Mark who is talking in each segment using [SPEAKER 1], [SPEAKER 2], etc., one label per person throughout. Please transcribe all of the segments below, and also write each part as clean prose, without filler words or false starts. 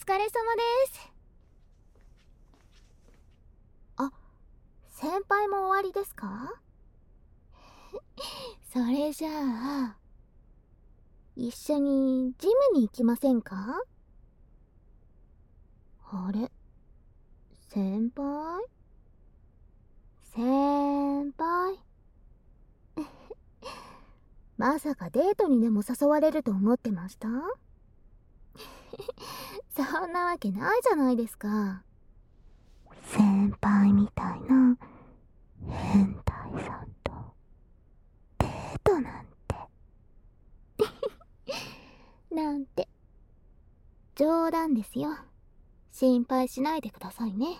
[SPEAKER 1] 疲れ様です。あ、先輩も終わりですか？それじゃあ、一緒にジムに行きませんか？あれ、先輩先輩まさかデートにでも誘われると思ってました？そんなわけないじゃないですか。先輩みたいな変態さんとデートなんてなんて冗談ですよ。心配しないでくださいね。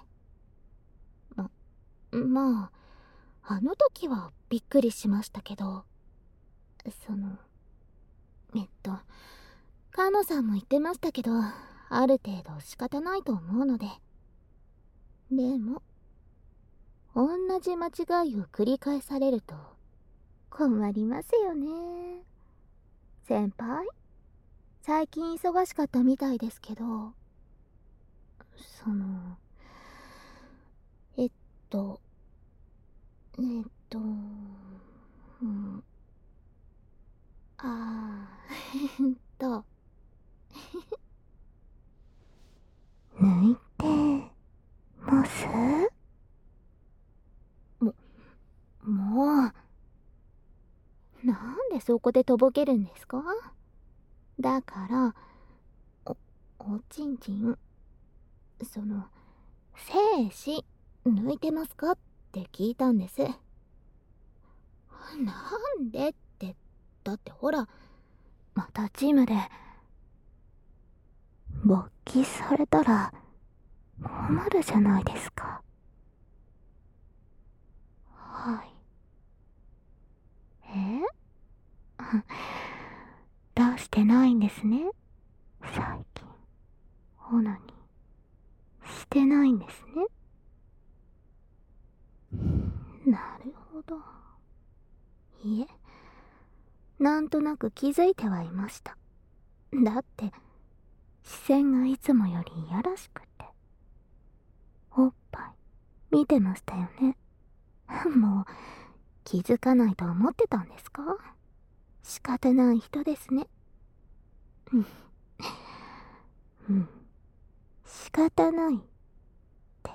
[SPEAKER 1] まあ、あの時はびっくりしましたけど、その、カノさんも言ってましたけど、ある程度仕方ないと思うので。でも、同じ間違いを繰り返されると困りますよね。先輩、最近忙しかったみたいですけど、その、えっと、えっと、うん、と、抜いてますもう、なんでそこでとぼけるんですか？だから、おちんちん、精子、抜いてますかって聞いたんです。なんでって、だってほら、またジムで、勃起されたら困るじゃないですか。はい。出してないんですね。最近、オナニーしてないんですね。なるほど。いえ、なんとなく気づいてはいました。だって、視線がいつもよりいやらしくて。おっぱい、見てましたよね。もう、気づかないと思ってたんですか？仕方ない人ですね。うん、仕方ないです。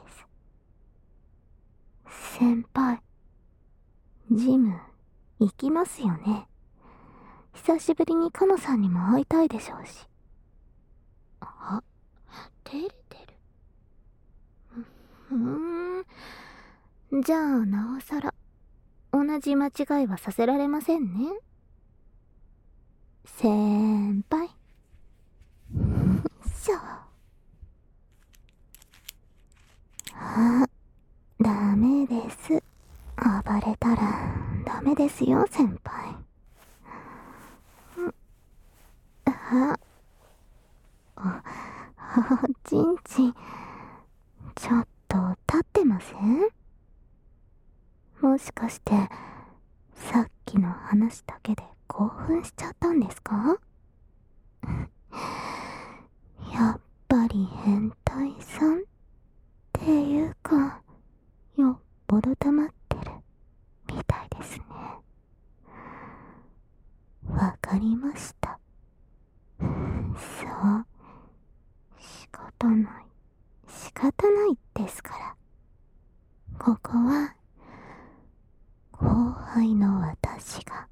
[SPEAKER 1] 先輩、ジム、行きますよね。久しぶりにカノさんにも会いたいでしょうし。あ、照れてる。じゃあ、なおさら、同じ間違いはさせられませんね。先輩。しょ。ダメです。暴れたらダメですよ、先輩。あ、ちんちん、ちょっと立ってません？もしかして、さっきの話だけで興奮しちゃったんですか？やっぱり変態さんっていうか、よっぽど溜まってるみたいですね。わかりました。そう、仕方ないですから。ここは、後輩の私が、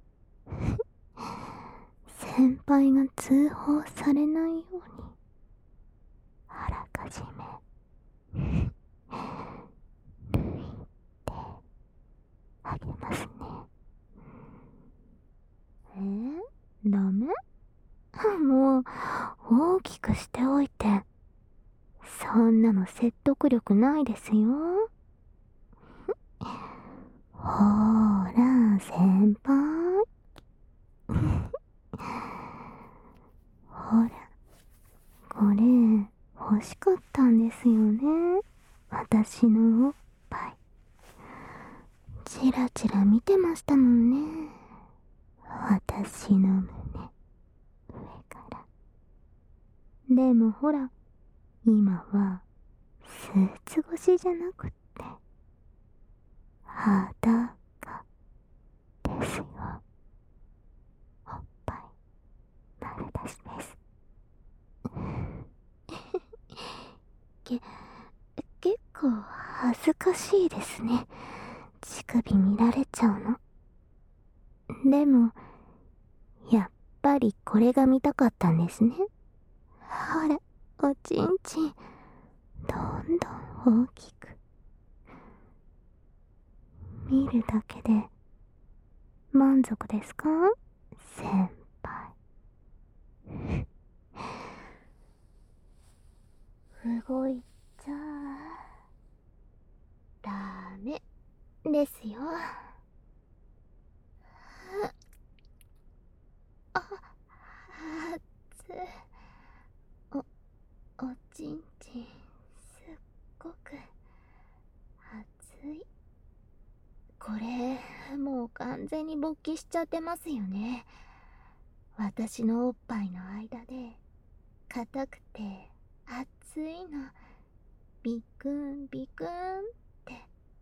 [SPEAKER 1] 先輩が通報されないように、あらかじめ、抜いてあげますね。ダメ？もう、大きくしておいて。そんなの説得力ないですよ。ほーら、先輩。ほら、これ、欲しかったんですよね。私のおっぱい。チラチラ見てましたもんね。私の胸、上から。でもほら、 今はスーツ越しじゃなくって裸ですよ。おっぱい丸出しです。結構恥ずかしいですね。乳首見られちゃうの。でもやっぱりこれが見たかったんですね。ほら、おちんちんどんどん大きく。見るだけで満足ですか、先輩。動いちゃダメですよ。あ、熱い。おちんちんすっごく熱い。これもう完全に勃起しちゃってますよね。私のおっぱいの間で硬くて熱いのビクンビクンって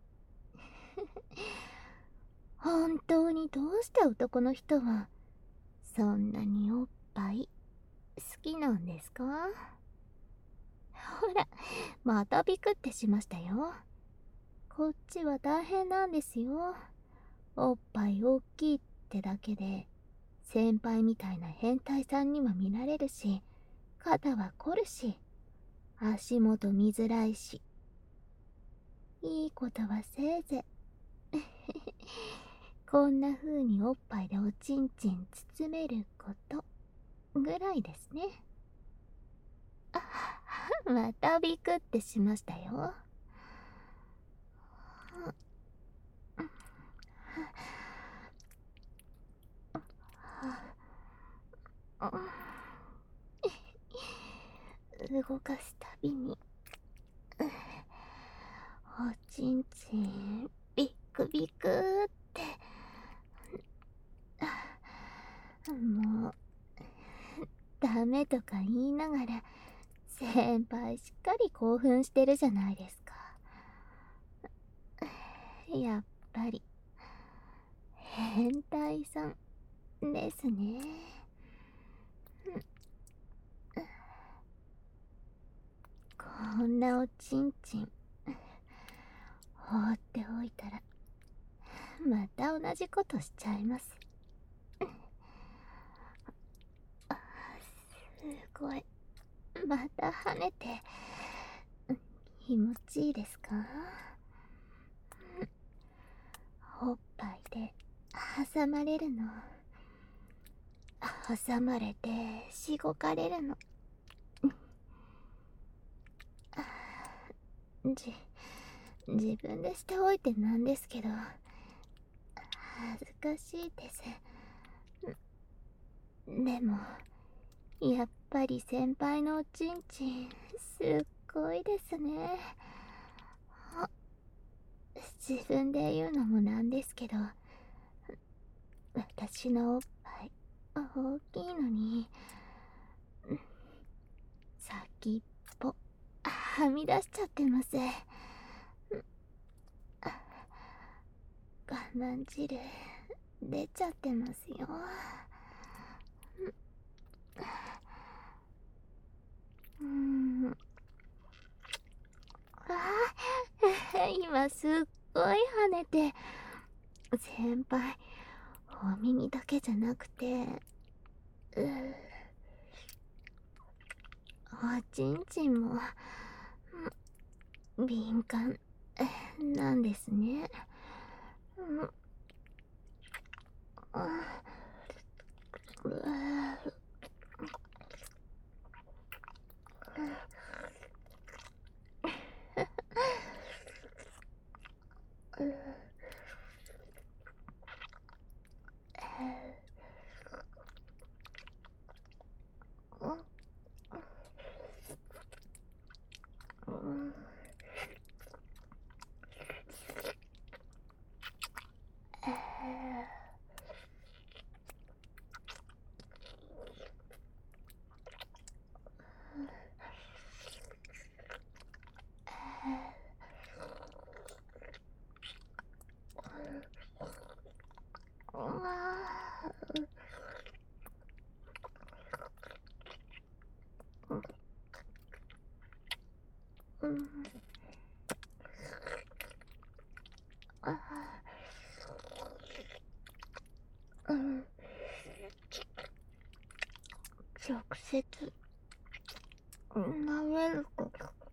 [SPEAKER 1] 本当にどうして男の人はそんなにおっぱい好きなんですか？ほら、またビクってしましたよ。こっちは大変なんですよ。おっぱい大きいってだけで先輩みたいな変態さんには見られるし、肩は凝るし、足元見づらいし、いいことはせいぜいこんな風におっぱいでおちんちん包めることぐらいですね。あ、またビクってしましたよ。動かすたびにおちんちんビクビクって、もうダメとか言いながら先輩しっかり興奮してるじゃないですか。やっぱり変態さんですね。こんなおちんちん放っておいたらまた同じことしちゃいます。すごい、また跳ねて気持ちいいですか？おっぱいで挟まれるの、挟まれてしごかれるの、自分でしておいてなんですけど恥ずかしいです。でもやっぱり先輩のおちんちんすっごいですね。自分で言うのもなんですけど、私のおっぱい大きいのに先っぽはみ出しちゃってます。我慢汁出ちゃってますよ。今すっごい跳ねて、先輩お耳だけじゃなくておちんちんも敏感なんですね。 接舐めると、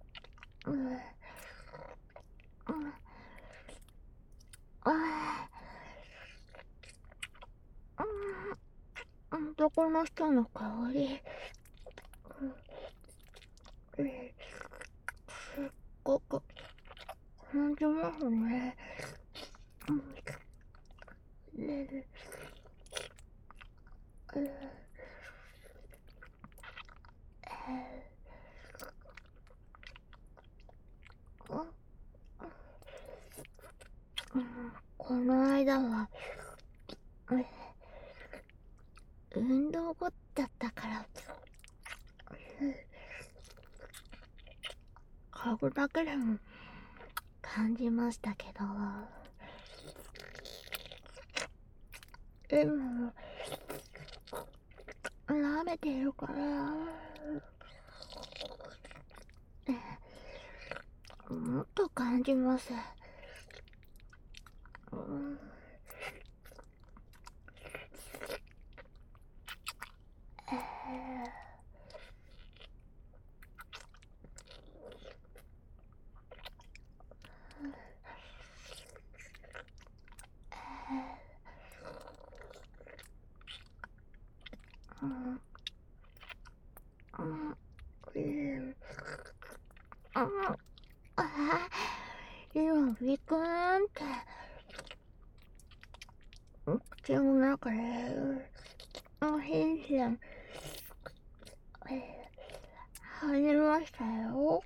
[SPEAKER 1] 男の人の香り、すっごく感じますね。この間は運動後だったから嗅ぐだけでも感じましたけど、今舐めてるからもっと感じます。今ビクーンって口の中で変線入りましたよ。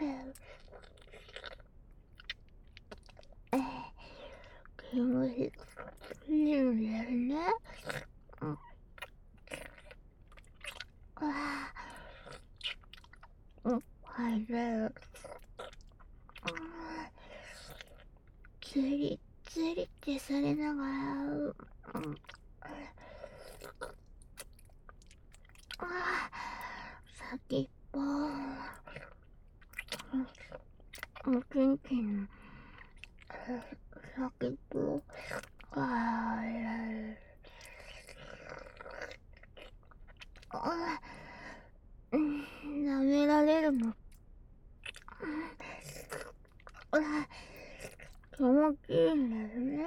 [SPEAKER 1] 気持ちいいんですね。入れる。つりつりってされながら、先っぽキンキン先っぽ舐められるの気持ちいいんですね。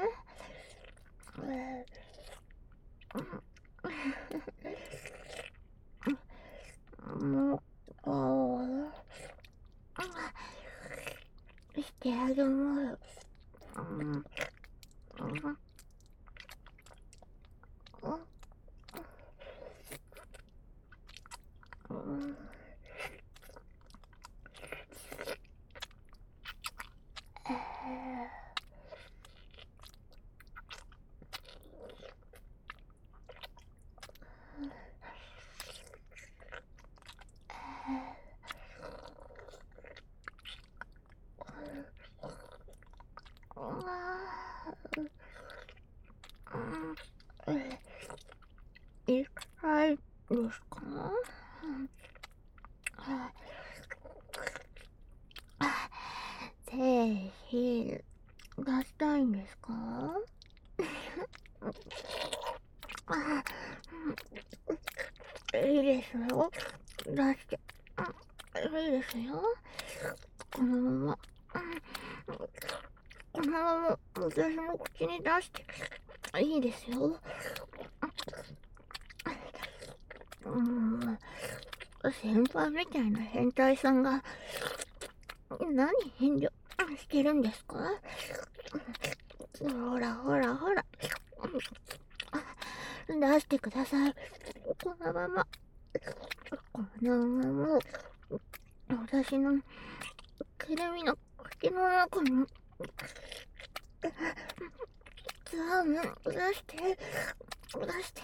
[SPEAKER 1] もうしてあげます。痛いですか？精子出したいんですか？いいですよ。出して。いいですよ。このまま。このまま私の口に出して。いいですよ。先輩みたいな変態さんが何遠慮してるんですか？ほらほらほら出してください。このままこのまま私のくるみの口の中にザーム出して出して出して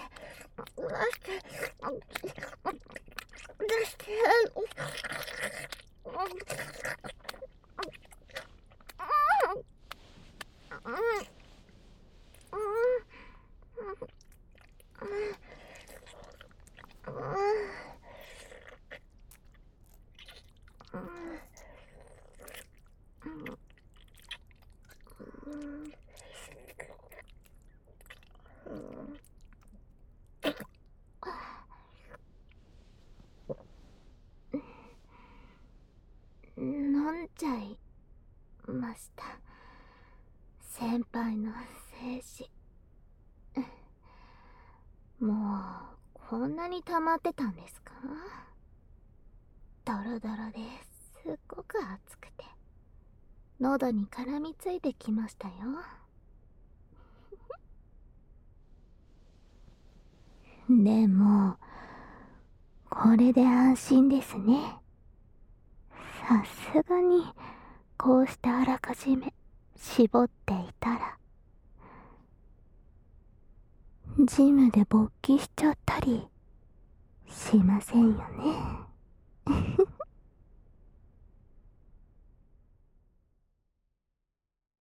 [SPEAKER 1] 出してちゃいました。先輩の精子。もうこんなに溜まってたんですか？ドロドロですっごく熱くて喉に絡みついてきましたよ。でもこれで安心ですね。さすがにこうしてあらかじめ絞っていたらジムで勃起しちゃったりしませんよね。